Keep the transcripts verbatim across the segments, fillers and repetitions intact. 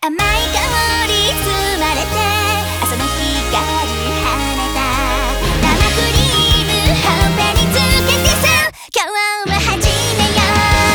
甘い香り包まれて朝の光跳ねた生クリームほっぺにつけてさ今日は始めよ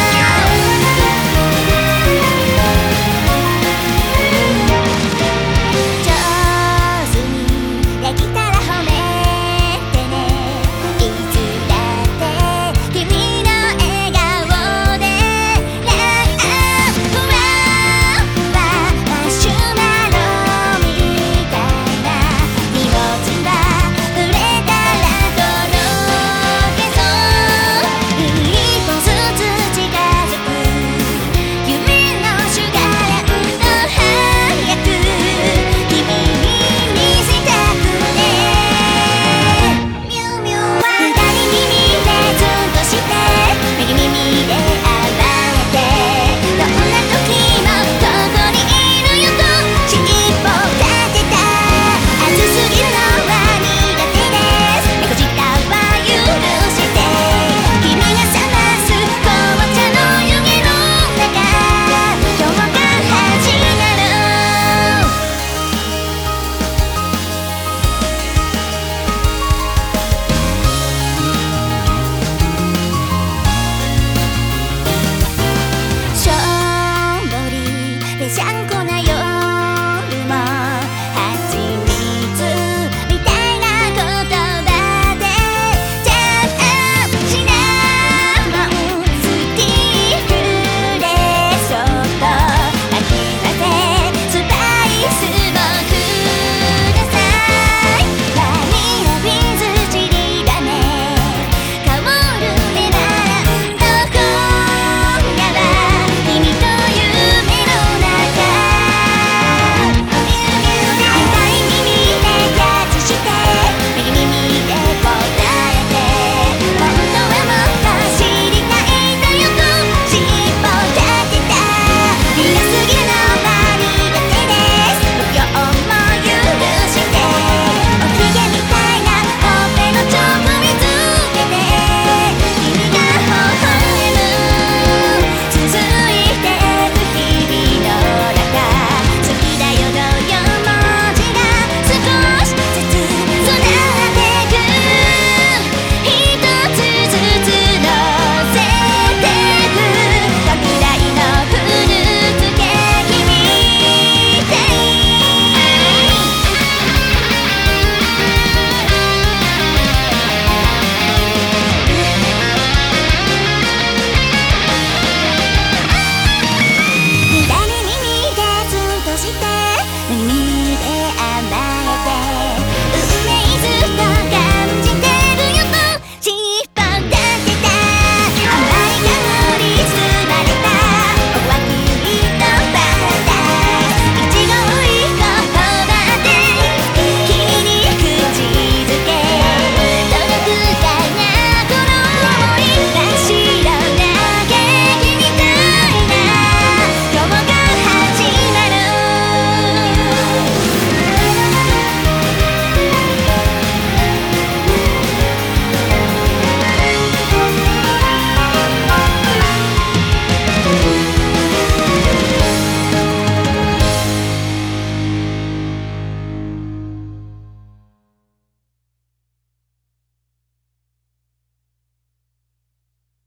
う上手にできたら褒めてねいつだって君の笑顔でライフはマシュマロみたいな荷物は触れたら届けそう一歩ずつ近づく夢のシュガーランド早く君に見せたくてミュウミュウは二人きりでずっとして目に耳で暴れてどんな時もここにいるよと尻尾立てた熱すぎるのは苦手です猫舌は許して君が冷ます紅茶の湯気の中今日が始まるしょんぼりでシャン